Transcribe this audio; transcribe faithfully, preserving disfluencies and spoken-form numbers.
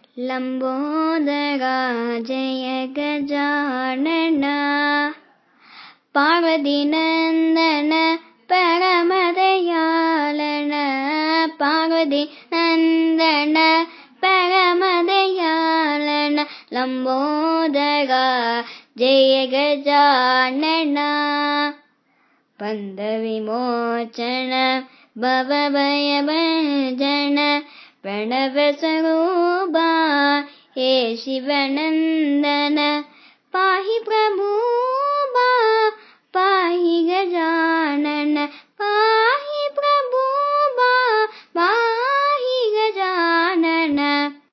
लंबोदरा जय गजानन पार्वती नंदन परमदयालन पार्वती नंदन परमदयालन लंबोदरा जय गजानन बंध विमोचन भवभयभंजन प्रणव स्वरूपा हे शिवनंदन